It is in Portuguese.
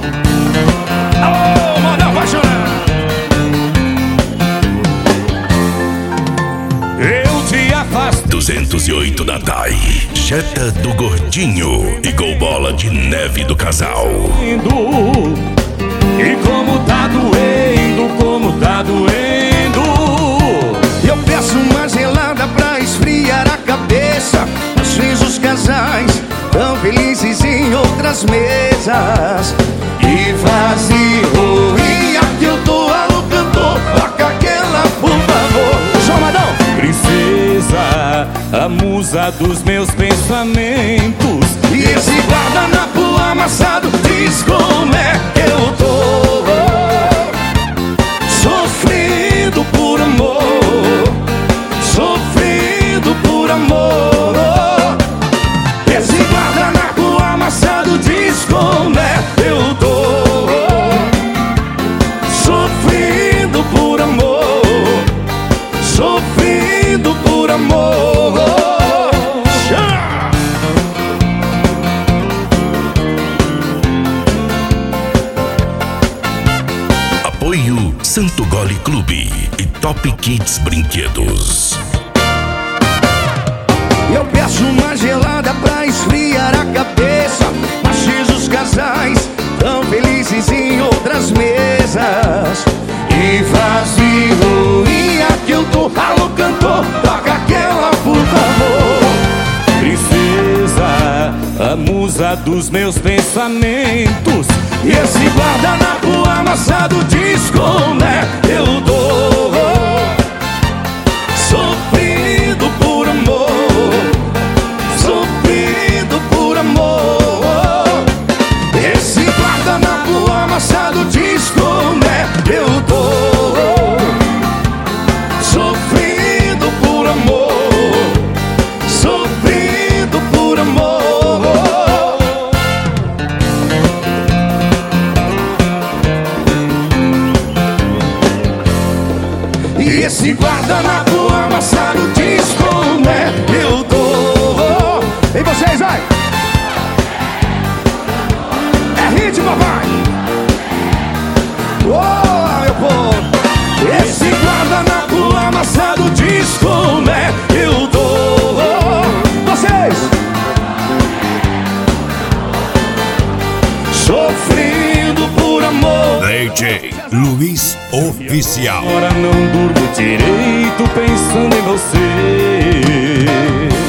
Alô, manda apaixonar. Eu te afasto. 208 da TAI, Jetta do Gordinho e Golbola de Neve do Casal. E como tá doendo, como tá doendo. Eu peço uma gelada pra esfriar a cabeça. Às vezes os casais tão felizes em outras mesas. E vazio, e aqui eu tô alô cantor. Toca aquela, por favor. Jomadão! Princesa, a musa dos meus pensamentos. E esse guardanapo amassado diz como é que eu tô. Sofrendo por amor, sofrendo por amor. Esse guardanapo amassado diz como é que eu tô. Sofrendo por amor, sofrendo por amor. Apoio Santo Gole Clube e Top Kids Brinquedos. Eu peço uma gelada pra esfriar a cabeça. Mas os casais tão felizes em outras mesas. E vazio, e aqui eu tô. Alô cantor, toca aquela, por favor. Princesa, a musa dos meus pensamentos. E esse guardanapo amassado diz como é que eu tô. Sofrendo por amor, sofrendo por amor. Esse guardanapo amassado diz como é que eu tô. Sofrendo por amor, sofrendo por amor. E esse guardanapo amassado diz como é que eu tô. E vocês, vai! É hit, papai! Oh, meu povo! Esse guardanapo amassado diz como é que eu tô. Vocês! Sofrendo por amor. DJ Luiz Oficial. Agora não durmo direito pensando em você.